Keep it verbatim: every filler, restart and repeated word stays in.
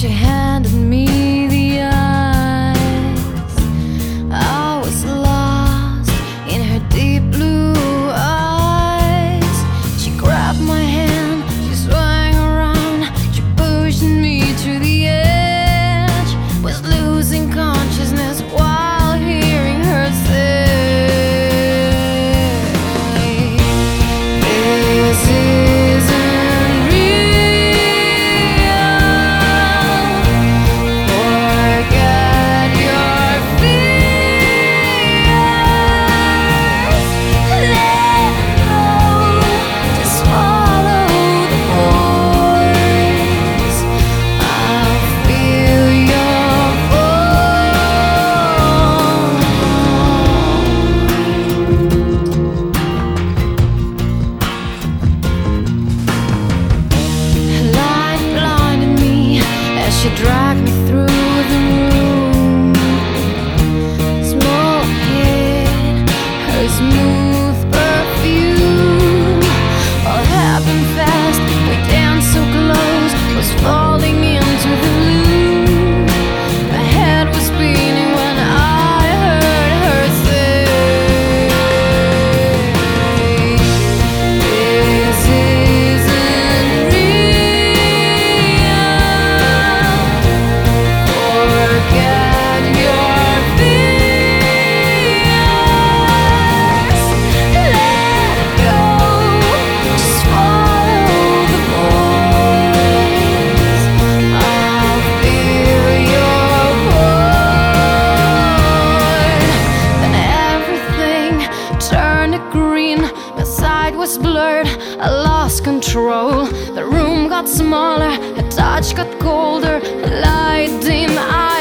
she handed me the eyes, I was lost in her deep blue eyes. She grabbed my hand, she swung around, she pushed me to the edge. Was losing consciousness while hearing her say, "This isn't real. Forget your fears. Let go. Just follow the voice. I'll feel your voice." Light blinded me as she dragged me through the room. Smoke hid her smooth perfume. All happened fast, we danced so close, was falling into the gloom. My head was spinning when I heard her say, "This isn't real. Forget your fears. Let go. Just follow the voice. I'll feel your voice." Then everything turned green. My sight was blurred, I lost control. The room got smaller, her touch got colder, light dim.